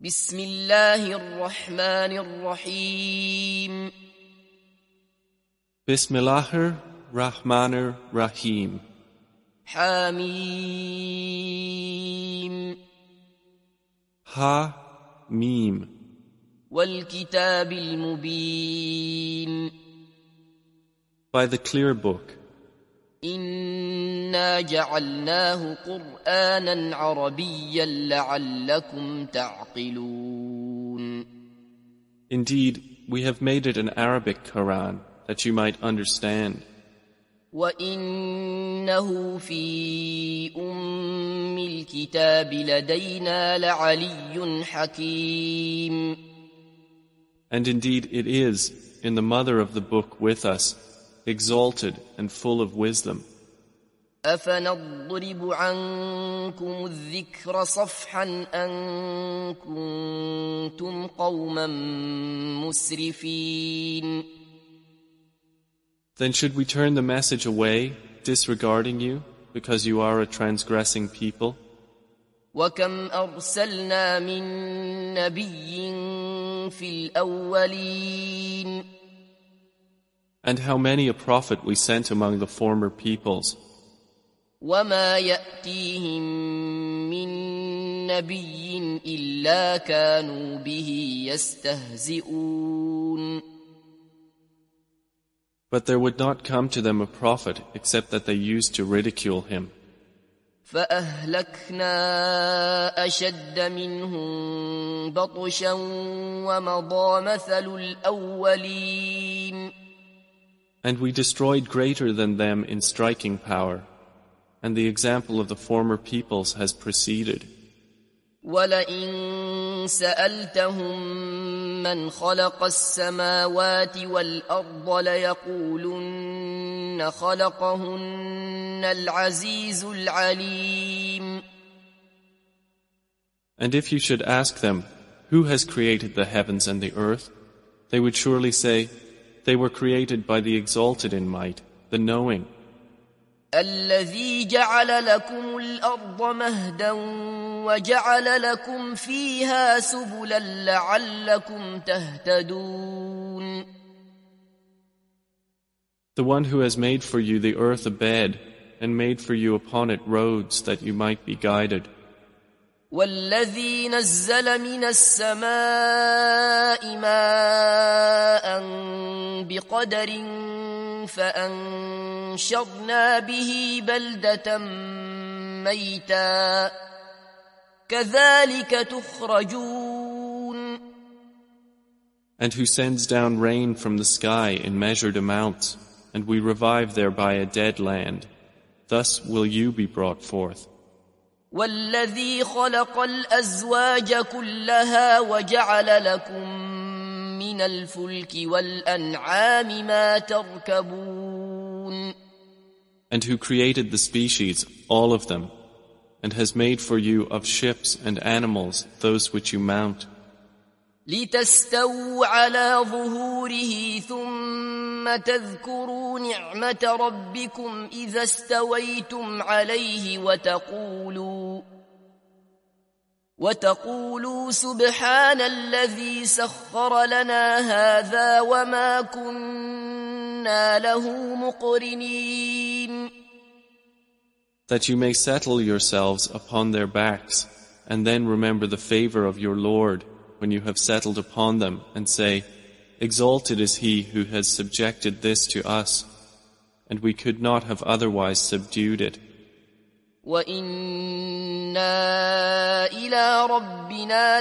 بسم الله الرحمن الرحيم Bismillahir Rahmanir Rahim. حميم Ha Mim. والكتاب المبين By the clear book. إنا جعلناه قرآنا عربيا لعلكم تعقلون. Indeed, we have made it an Arabic Quran that you might understand. وإنه في أم الكتاب لدينا لعلي حكيم. And indeed it is, in the mother of the book with us, exalted and full of wisdom. أفنضرب عنكم الذكر صفحا أن كنتم قوما مسرفين. Then should we turn the message away, disregarding you, because you are a transgressing people? وكم أرسلنا من نبي في الأولين. And how many a prophet we sent among the former peoples. وما يأتيهم من نبي إلا كانوا به يستهزئون. But there would not come to them a prophet except that they used to ridicule him. فأهلكنا أشد منهم بطشا ومضى مثل الأولين. And we destroyed greater than them in striking power, and the example of the former peoples has preceded. ولئن سألتهم من خلق السماوات والأرض ليقولن خلقهن العزيز العليم. And if you should ask them, who has created the heavens and the earth, they would surely say, they were created by the exalted in might, the knowing. الذي جعل لكم الأرض مهدا وجعل لكم فيها سبلا لعلكم تهتدون. The one who has made for you the earth a bed and made for you upon it roads that you might be guided. والذي نزل من السماء ماء بقدر فأنشرنا به بلدة ميتا كذلك تخرجون. And who sends down rain from the sky in measured amounts, and we revive thereby a dead land. Thus will you be brought forth. والذي خلق الأزواج كلها وجعل لكم من الفلك والأنعام ما تركبون. And who created the species, all of them, and has made for you of ships and animals those which you mount. لتستووا على ظهوره ثم تذكروا نعمة ربكم إذا استويتم عليه وتقولوا سبحان الذي سخر لنا هذا وما كنا له مقرنين. That you may settle yourselves upon their backs, and then remember the favor of your Lord when you have settled upon them, and say, exalted is he who has subjected this to us, and we could not have otherwise subdued it. وَإِنَّا إِلَى رَبِّنَا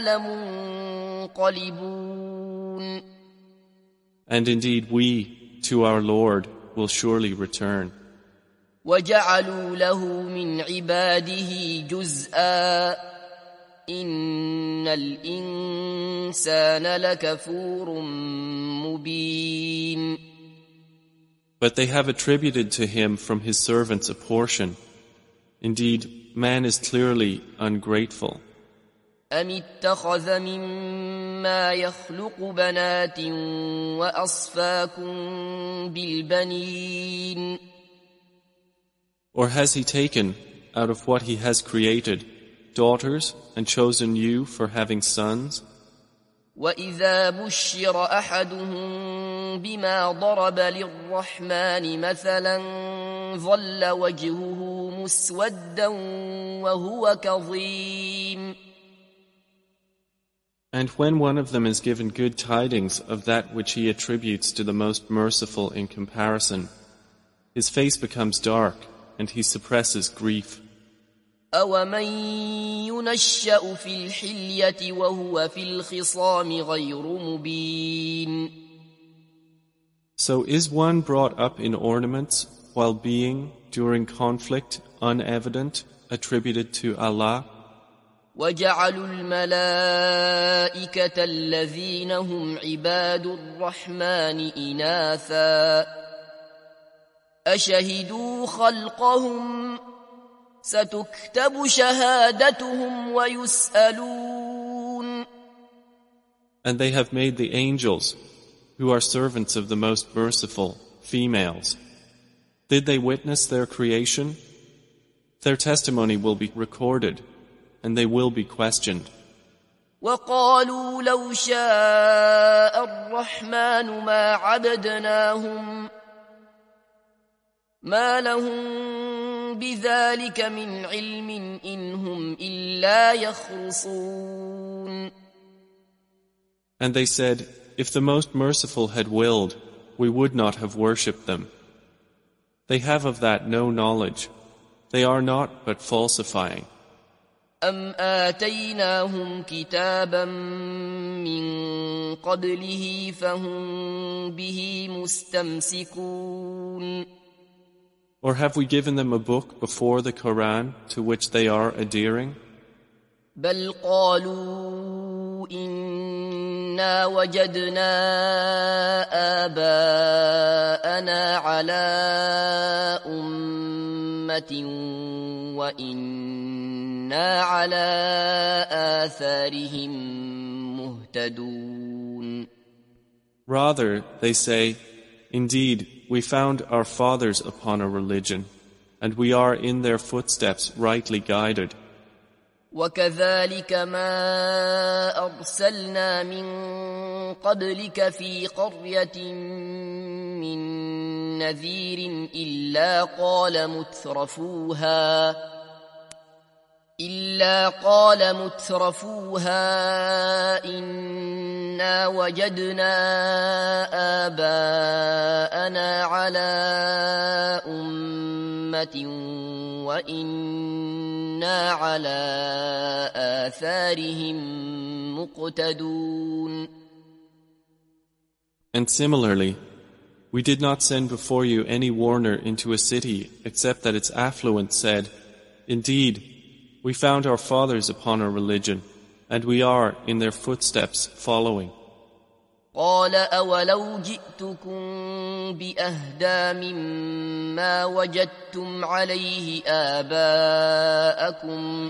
لَمُنقَلِبُونَ. And indeed we, to our Lord, will surely return. وَجَعَلُوا لَهُ مِنْ عِبَادِهِ جُزْءًا إِنَّ الْإِنسَانَ لَكَفُورٌ مُبِينٌ. But they have attributed to him from his servants a portion. Indeed, man is clearly ungrateful. أَمِ اتَّخَذَ مِمَّا يَخْلُقُ بَنَاتٍ وَأَصْفَاكُم بِالْبَنِينَ. Or has he taken, out of what he has created, daughters and chosen you for having sons? وإذا بشر أحدهم بما ضرب للرحمن مثلا ظل وجهه مسودا وهو كظيم. And when one of them is given good tidings of that which he attributes to the most merciful in comparison, his face becomes dark and he suppresses grief. أَوَمَن يُنَشَّأُ فِي الْحِلْيَةِ وَهُوَ فِي الْخِصَامِ غَيْرُ مُبِينٍ. So is one brought up in ornaments while being, during conflict, unevident, attributed to Allah? وَجَعَلُوا الْمَلَائِكَةَ الَّذِينَ هُمْ عِبَادُ الرَّحْمَنِ إِنَاثًا أَشَهِدُوا خَلْقَهُمْ سَتُكْتَبُ شَهَادَتُهُمْ وَيُسْأَلُونَ. And they have made the angels, who are servants of the most merciful, females. Did they witness their creation? Their testimony will be recorded, and they will be questioned. وَقَالُوا لَوْ شَاءَ الرَّحْمَنُ مَا عَبَدْنَاهُمْ مَا لَهُم بِذَلِكَ مِنْ عِلْمٍ إِنْ هُمْ إِلَّا يَخْرُصُونَ. And they said, if the Most Merciful had willed, we would not have worshipped them. They have of that no knowledge. They are not but falsifying. أَمْ آتَيْنَاهُمْ كِتَابًا مِّن قَبْلِهِ فَهُمْ بِهِ مُسْتَمْسِكُونَ. Or have we given them a book before the Quran to which they are adhering? بَلْ قَالُوا إِنَّا وَجَدْنَا آبَاءَنَا عَلَىٰ أُمَّةٍ وَإِنَّا عَلَىٰ آثَارِهِم مُهْتَدُونَ. Rather, they say, indeed, we found our fathers upon a religion, and we are in their footsteps rightly guided. وَكَذَلِكَ مَا أَرْسَلْنَا مِن قَبْلِكَ فِي قَرْيَةٍ مِّن نَّذِيرٍ إِلَّا قَالَ مُتْرَفُوهَا إِنَّا وَجَدْنَا آبَاءَنَا عَلَىٰ أُمَّةٍ وَإِنَّا عَلَىٰ آثَارِهِم مُقْتَدُونَ. And similarly, we did not send before you any warner into a city except that its affluent said, indeed, we found our fathers upon a religion, and we are in their footsteps following. قَالَ أَوَلَوْ جِئْتُكُم بِأَهْدَىٰ مِمَّا وَجَدتُّمْ عَلَيْهِ آبَاءَكُمْ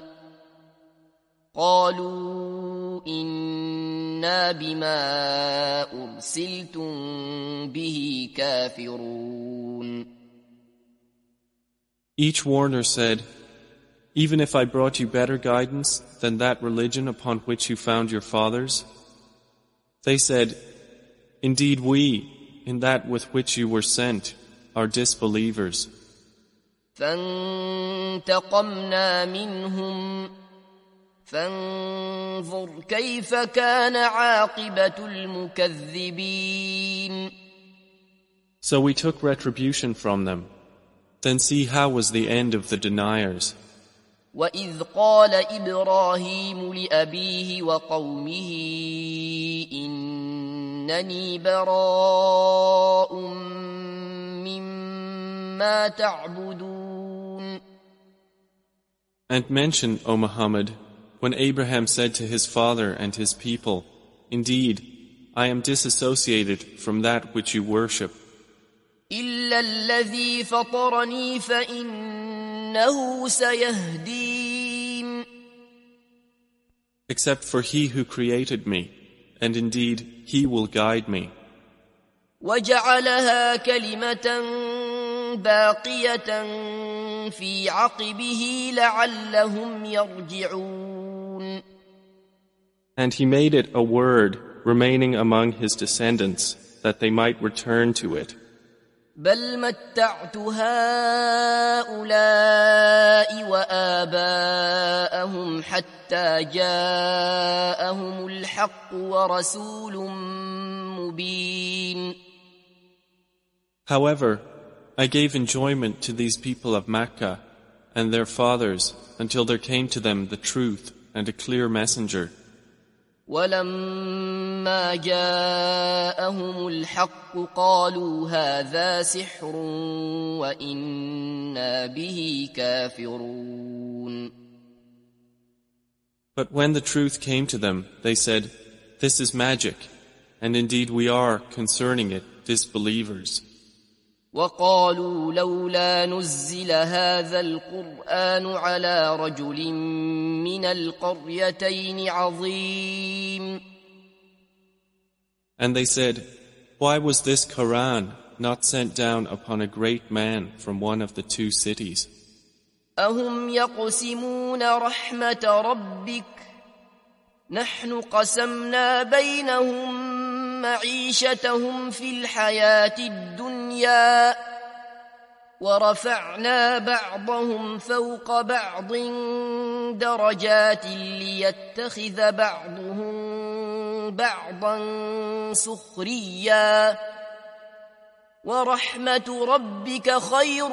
قَالُوا إِنَّا بِمَا أُرْسِلْتُم بِهِ كَافِرُونَ. Each warner said, even if I brought you better guidance than that religion upon which you found your fathers? They said, indeed we, in that with which you were sent, are disbelievers. فَانْتَقَمْنَا مِنْهُمْ فَانظُرْ كَيْفَ كَانَ عَاقِبَةُ الْمُكَذِّبِينَ. So we took retribution from them. Then see how was the end of the deniers. وَإِذْ قَالَ إِبْرَاهِيمُ لِأَبِيهِ وَقَوْمِهِ إِنَّنِي بَرَاءٌ مِّمَّا تَعْبُدُونَ. And mention, O Muhammad, when Abraham said to his father and his people, indeed, I am disassociated from that which you worship. إِلَّا الَّذِي فَطَرَنِي فَإِنَّهُ سَيَهْدِينِ. Except for he who created me, and indeed he will guide me. وجعلها كلمة باقية في عقبه لعلهم يرجعون. And he made it a word remaining among his descendants, that they might return to it. بل متعت هؤلاء وآباءهم حتى جاءهم الحق ورسول مبين. However, I gave enjoyment to these people of Makkah and their fathers until there came to them the truth and a clear messenger. ولما جاءهم الحق قالوا هذا سحر وإنا به كافرون. But when the truth came to them, they said, "This is magic, and indeed we are, concerning it, disbelievers." وقالوا لولا نزل هذا القرآن على رجل من القريتين عظيم. And they said, "Why was this Quran not sent down upon a great man from one of the two cities?" أهم يقسمون رحمة ربك نحن قسمنا بينهم معيشتهم في الحياة الدنيا ورفعنا بعضهم فوق بعض درجات ليتخذ بعضهم بعضا سخريا ورحمة ربك خير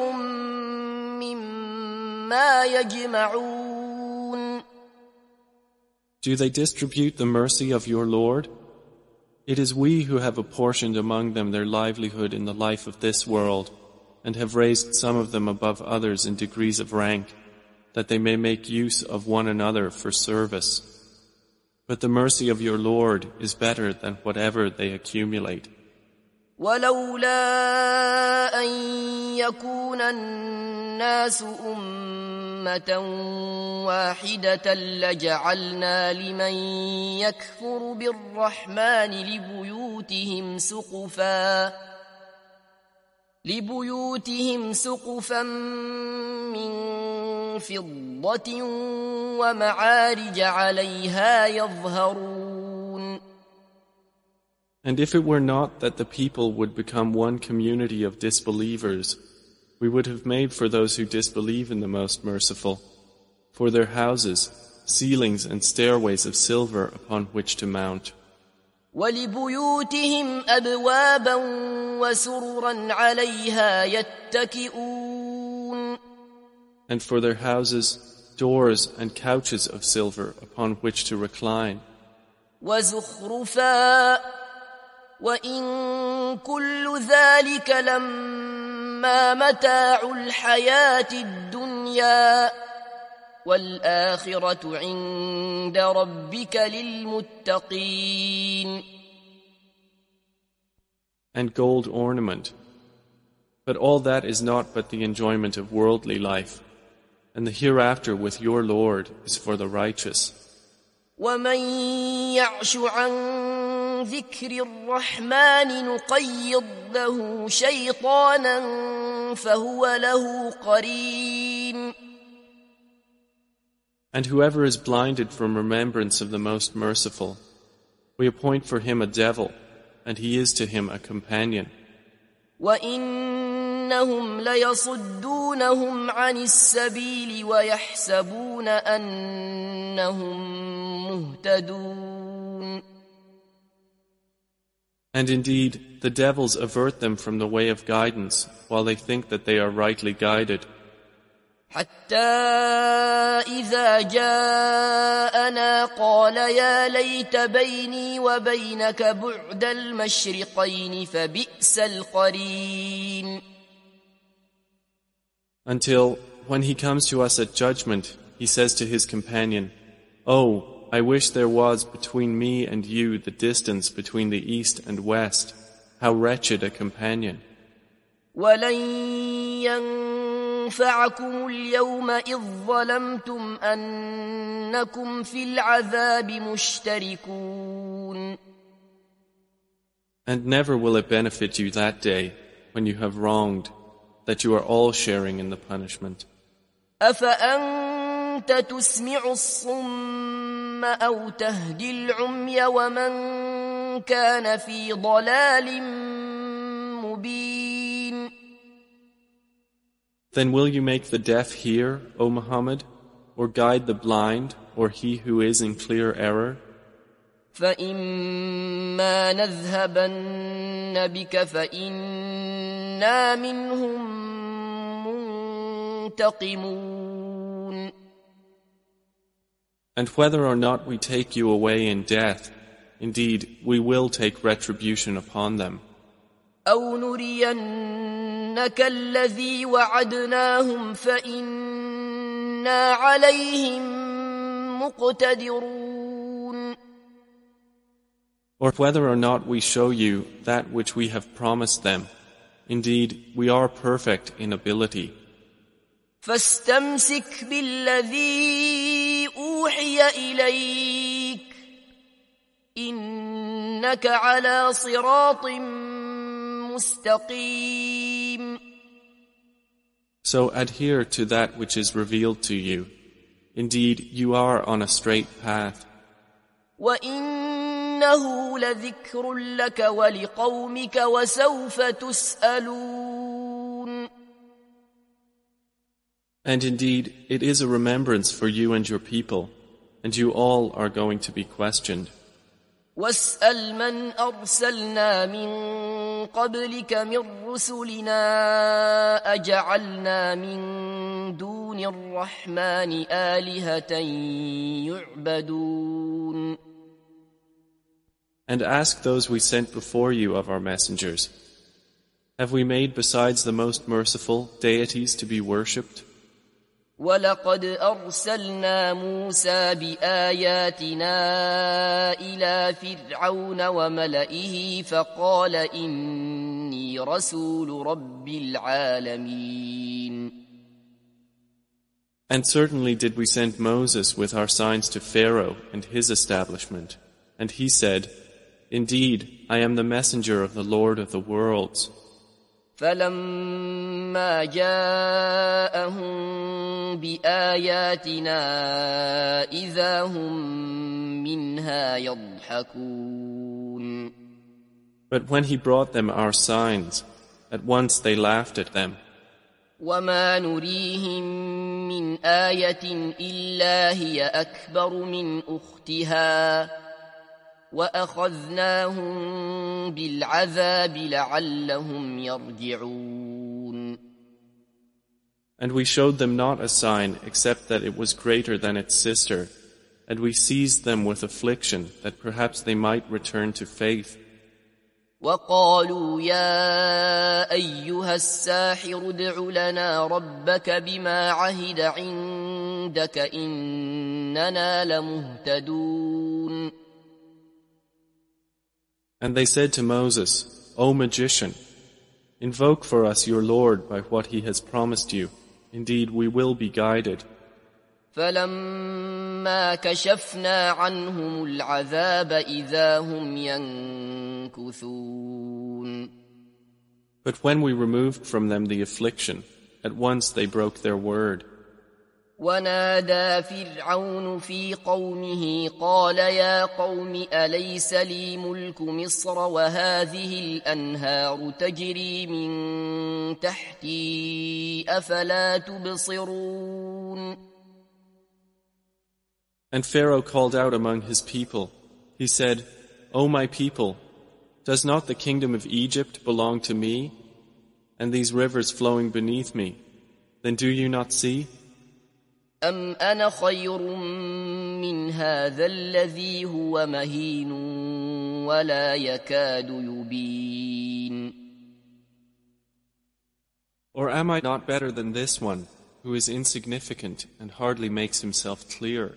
مما يجمعون. Do they distribute the mercy of your Lord? It is we who have apportioned among them their livelihood in the life of this world, and have raised some of them above others in degrees of rank, that they may make use of one another for service. But the mercy of your Lord is better than whatever they accumulate. ولولا أن يكون الناس أمة واحدة لجعلنا لمن يكفر بالرحمن لبيوتهم سقفا من فضة ومعارج عليها يظهرون. And if it were not that the people would become one community of disbelievers, we would have made for those who disbelieve in the Most Merciful, for their houses, ceilings and stairways of silver upon which to mount. وَلِبُيُوتِهِمْ أَبْوَابًا وَسُرُرًا عَلَيْهَا يَتَّكِئُونَ. And for their houses, doors and couches of silver upon which to recline. وَزُخْرُفًا وَإِن كُلُّ ذَلِكَ لَمَّا مَتَاعُ الْحَيَاةِ الدُّنْيَا وَالْآخِرَةُ عِندَ رَبِّكَ لِلْمُتَّقِينَ. And gold ornament. But all that is not but the enjoyment of worldly life, and the hereafter with your Lord is for the righteous. وَمَن يَعْشُ عَن ذِكْرِ الرَّحْمَنِ نُقَيِّضْ لَهُ شَيْطَانًا فَهُوَ لَهُ قَرِينٌ. And whoever is blinded from remembrance of the Most Merciful, we appoint for him a devil, and he is to him a companion. وَإِنَّهُمْ لَيَصُدُّونَهُمْ عَنِ السَّبِيلِ وَيَحْسَبُونَ أَنَّهُمْ مُهْتَدُونَ. And indeed, the devils avert them from the way of guidance, while they think that they are rightly guided. حتى إذا جاءنا قال يا ليت بيني وبينك بعد المشرقين فبئس القرين. Until, when he comes to us at judgment, he says to his companion, "Oh, I wish there was between me and you the distance between the east and west. How wretched a companion." ولن ينفعكم اليوم إذ ظلمتم أنكم في العذاب مشتركون. And never will it benefit you that day when you have wronged, that you are all sharing in the punishment. أفأنت تسمع الصم أو تهدي العمي ومن كان في ضلال مبين. Then will you make the deaf hear, O Muhammad, or guide the blind, or he who is in clear error? فإما نذهبن بك فإنا منهم منتقمون. And whether or not we take you away in death, indeed we will take retribution upon them. أو نرينك الذي وعدناهم فإنا عليهم مقتدرون. Or whether or not we show you that which we have promised them, indeed we are perfect in ability. فاستمسك بالذي أوحي إليك إنك على صراط مستقيم. So adhere to that which is revealed to you. Indeed, you are on a straight path. وإنه لذكر لك ولقومك وسوف تسألون. And indeed, it is a remembrance for you and your people, and you all are going to be questioned. واسأل من أرسلنا من قبلك من رسلنا أجعلنا من دون الرحمن آلهة يعبدون. And ask those we sent before you of our messengers, have we made besides the most merciful deities to be worshipped? ولقد أرسلنا موسى بآياتنا إلى فرعون وملئه فقال إني رسول رب العالمين. And certainly did we send Moses with our signs to Pharaoh and his establishment, and he said, Indeed, I am the messenger of the Lord of the worlds. فلما جاءهم بآياتنا إذا هم منها يضحكون. But when he brought them our signs, at once they laughed at them. وما نريهم من آية إلا هي أكبر من أختها وأخذناهم بالعذاب لعلهم يرجعون. And we showed them not a sign except that it was greater than its sister, and we seized them with affliction that perhaps they might return to faith. وقالوا يا أيها الساحر ادع لنا ربك بما عهد عندك إننا لمهتدون. And they said to Moses, O magician, invoke for us your Lord by what he has promised you. Indeed, we will be guided. فلما كشفنا عنهم العذاب إذا هم ينكثون. But when we removed from them the affliction, at once they broke their word. ونادى فرعون في قومه قال يا قوم أليس لي ملك مصر وهذه الأنهار تجري من تحتي أفلا تبصرون. And Pharaoh called out among his people. He said, O my people, does not the kingdom of Egypt belong to me, and these rivers flowing beneath me? Then do you not see? أم أنا خير من هذا الذي هو مهين ولا يكاد يبين. Or am I not better than this one, who is insignificant and hardly makes himself clear?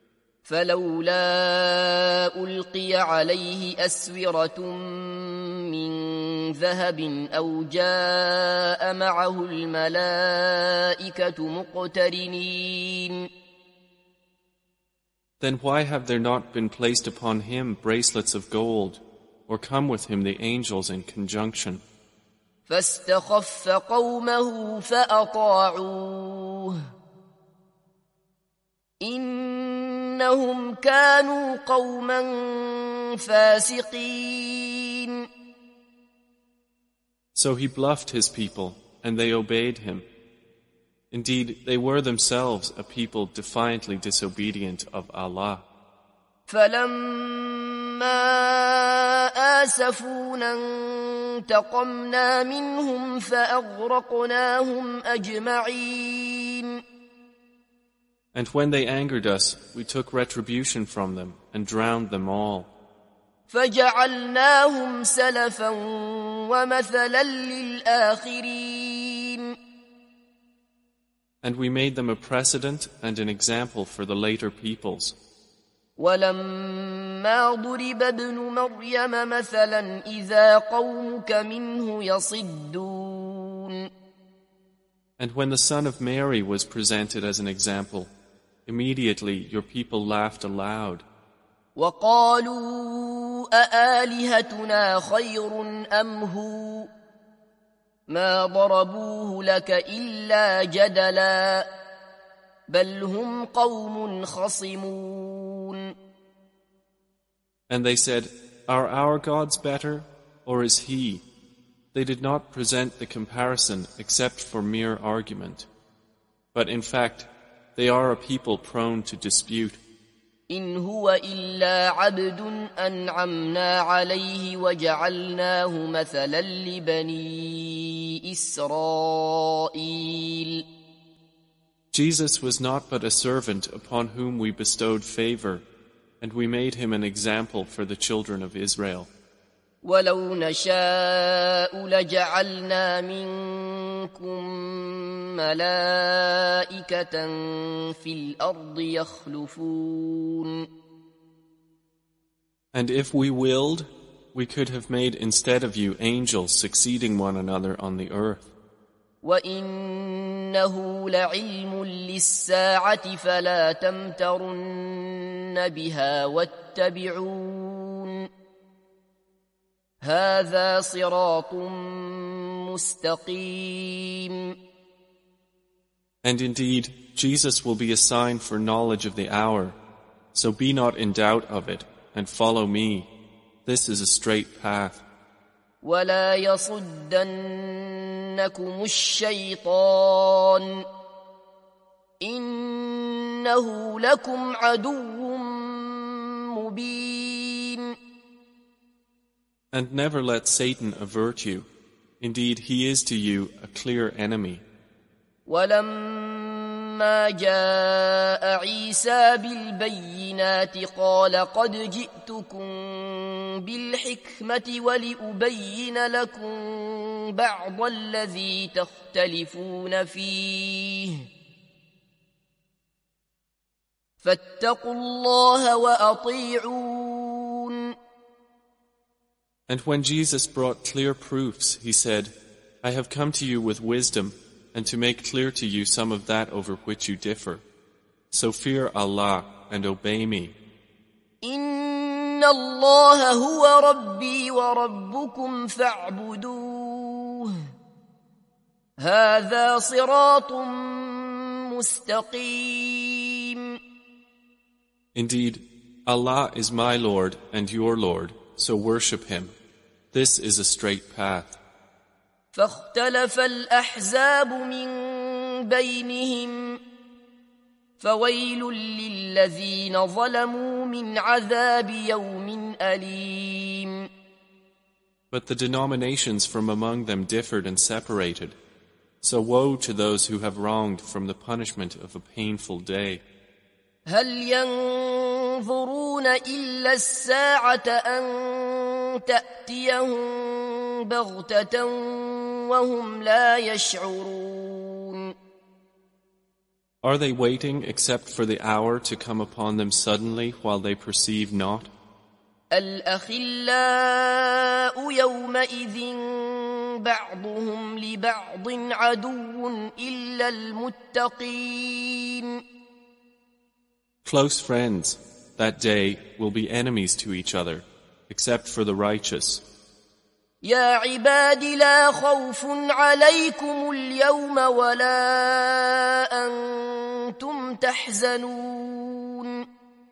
فلولا ألقي عليه أسورة من ذهب أو جاء معه الملائكة مقترنين. Then why have there not been placed upon him bracelets of gold, or come with him the angels in conjunction. فاستخف قومه فأطاعوه إنهم كانوا قوما فاسقين. So he bluffed his people, and they obeyed him. Indeed, they were themselves a people defiantly disobedient of Allah. فلما آسفونا انتقمنا منهم فأغرقناهم أجمعين. And when they angered us, we took retribution from them and drowned them all. فجعلناهم سلفا ومثلا للآخرين. And we made them a precedent and an example for the later peoples. ولما ضرب ابن مريم مثلا إذا قومك منه يصدون. And when the son of Mary was presented as an example, immediately your people laughed aloud. وقالوا أآلهتنا خير أم هو ما ضربوه لك إلا جدلا بل هم قوم خصمون. And they said, Are our gods better, or is he? They did not present the comparison except for mere argument. But in fact, they are a people prone to dispute. إن هو إلا عبد أنعمنا عليه وجعلناه مثلا لبني إسرائيل. Jesus was not but a servant upon whom we bestowed favor, and we made him an example for the children of Israel. ولو نشاء لجعلنا منكم ملائكة في الأرض يخلفون. And if we willed, we could have made instead of you angels succeeding one another on the earth. وإنه لعلم للساعة فلا تمترن بها واتبعون هذا صراط مستقيم. And indeed, Jesus will be a sign for knowledge of the hour, so be not in doubt of it, and follow me. This is a straight path. ولا يصدنكم الشيطان إنه لكم عدو مبين. And never let Satan avert you. Indeed, he is to you a clear enemy. ولما جاء عيسى بالبينات قال قد جئتكم بالحكمة ولأبين لكم بعض الذي تختلفون فيه فاتقوا الله وأطيعون. And when Jesus brought clear proofs, he said, I have come to you with wisdom, and to make clear to you some of that over which you differ. So fear Allah and obey me. إن الله هو ربي وربكم فاعبدوه هذا صراط مستقيم. Indeed, Allah is my Lord and your Lord, so worship Him. This is a straight path. فاختلف الأحزاب من بينهم فويل للذين ظلموا من عذاب يوم أليم. But the denominations from among them differed and separated. So woe to those who have wronged from the punishment of a painful day. هل ينظرون إلا الساعة أن تأتيهم بغتة وهم لا يشعرون. Are they waiting except for the hour to come upon them suddenly while they perceive not? الأخلاء يومئذ بعضهم لبعض عدو إلا المتقين. Close friends, that day, will be enemies to each other, except for the righteous. يا عباد لا خوف عليكم اليوم ولا أنتم تحزنون.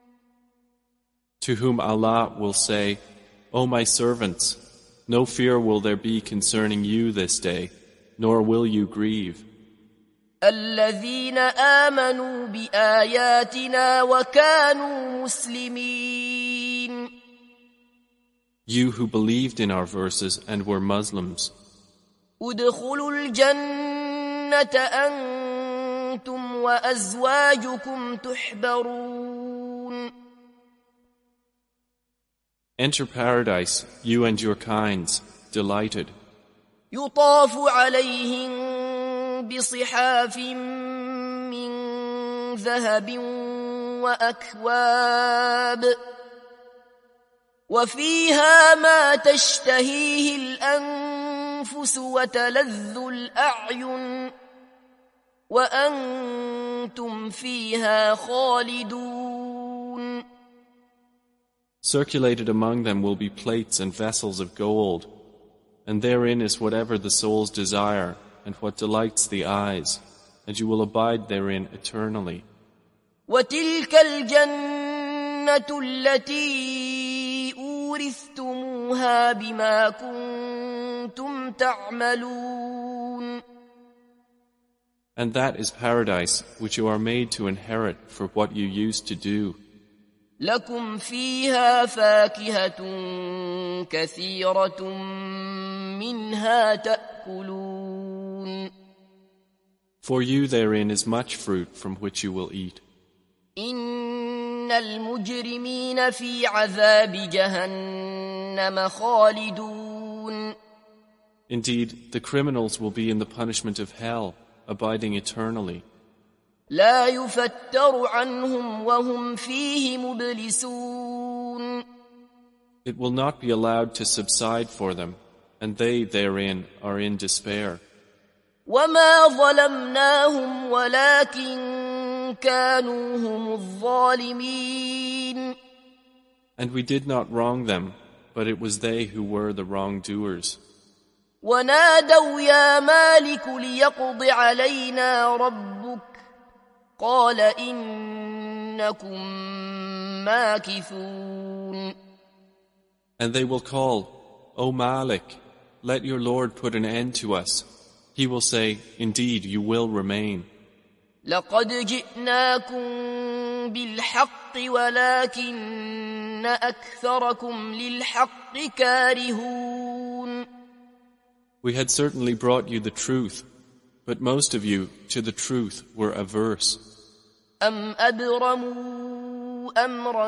To whom Allah will say, O my servants, no fear will there be concerning you this day, nor will you grieve. الذين آمنوا بآياتنا وكانوا مسلمين. You who believed in our verses and were Muslims. ادخلوا الجنة أنتم وأزواجكم تحبرون. Enter paradise, you and your kinds, delighted. يطاف عليهم بصحاف من ذهب وأكواب وفيها ما تشتهيه الأنفس وتلذ الأعين وأنتم فيها خالدون. Circulated among them will be plates and vessels of gold, and therein is whatever the souls desire and what delights the eyes, and you will abide therein eternally. وتلك الجنة التي أورثتموها بما كنتم تعملون. And that is paradise which you are made to inherit for what you used to do. لكم فيها فاكهة كثيرة منها تأكلون. For you therein is much fruit from which you will eat. إن المجرمين في عذاب جهنم خالدون. Indeed, the criminals will be in the punishment of hell, abiding eternally. لا يفتر عنهم وهم فيه مبلسون. It will not be allowed to subside for them, and they therein are in despair. وما ظلمناهم ولكن كانوا هم الظالمين. And we did not wrong them, but it was they who were the wrongdoers. ونادوا يا مالك ليقض علينا ربك قال إنكم ماكثون. And they will call, O Malik, let your Lord put an end to us. He will say, indeed, you will remain. لقد جئناكم بالحق ولكن أكثركم للحق كارهون. We had certainly brought you the truth, but most of you to the truth were averse. أم أبرموا أمرا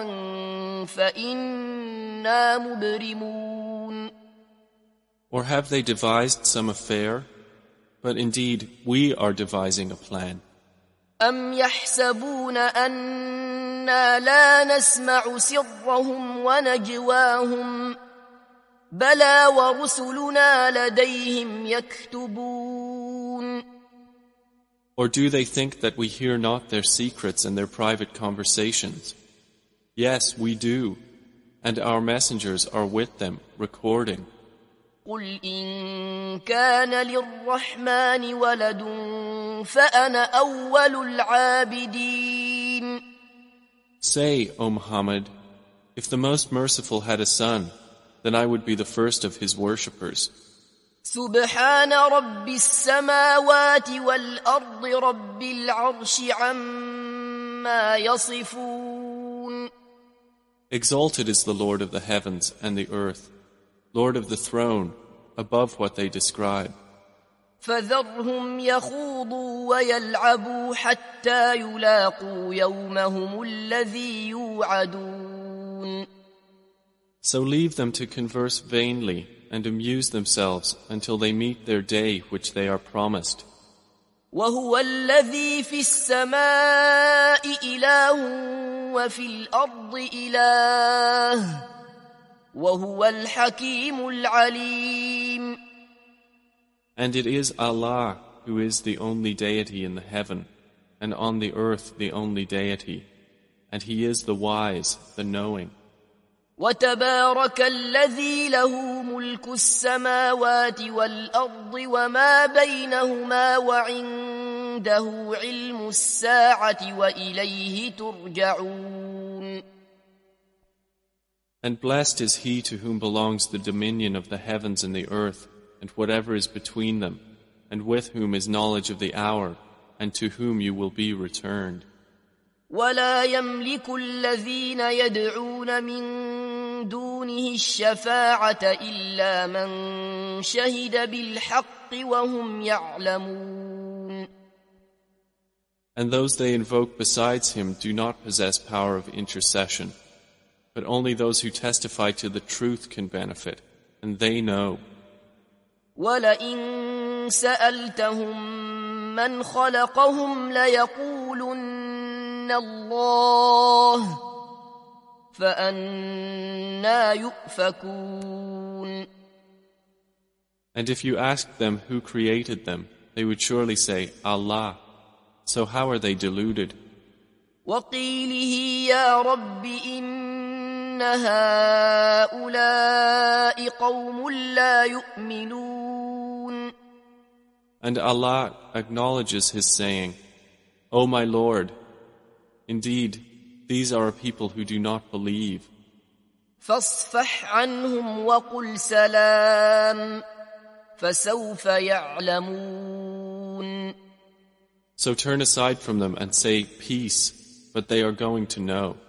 فإنا مبرمون. Or have they devised some affair? But indeed, we are devising a plan. أم يحسبون أنا لا نسمع سرهم ونجواهم بلى ورسلنا لديهم يكتبون. Or do they think that we hear not their secrets and their private conversations? Yes, we do, and our messengers are with them, recording. قل إن كان للرحمن ولد فأنا أول العابدين. Say, O Muhammad, if the Most Merciful had a son, then I would be the first of his worshippers. سبحان رب السماوات والأرض رب العرش عما يصفون. Exalted is the Lord of the heavens and the earth, Lord of the throne, above what they describe. فذرهم يخوضوا ويلعبوا حتى يلاقوا يومهم الذي يوعدون. So leave them to converse vainly and amuse themselves until they meet their day which they are promised. وهو الذي في السماء إله وفي الأرض إله وهو الحكيم العليم. And it is Allah who is the only deity in the heaven, and on the earth the only deity, and He is the wise, the knowing. وتبارك الذي له ملك السماوات والأرض وما بينهما وعنده علم الساعة وإليه ترجعون. And blessed is he to whom belongs the dominion of the heavens and the earth, and whatever is between them, and with whom is knowledge of the hour, and to whom you will be returned. ولا يملك الذين يدعون من دونه الشفاعة إلا من شهد بالحق وهم يعلمون. And those they invoke besides him do not possess power of intercession, but only those who testify to the truth can benefit, and they know. وَلَئِن سَأَلْتَهُم مَّنْ خَلَقَهُمْ لَيَقُولُنَّ اللَّهُ فَأَنَّىٰ يُؤْفَكُونَ. And if you asked them who created them, they would surely say, Allah. So how are they deluded? وَقِيلِهِ يَا رَبِّ إِنَّ هَٰؤُلَاءِ قَوْمٌ لَّا يُؤْمِنُونَ. And Allah acknowledges His saying, O my Lord, indeed, these are a people who do not believe. فَاصْفَحْ عَنْهُمْ وَقُلْ سَلَامٌ فَسَوْفَ يَعْلَمُونَ. So turn aside from them and say, Peace, but they are going to know.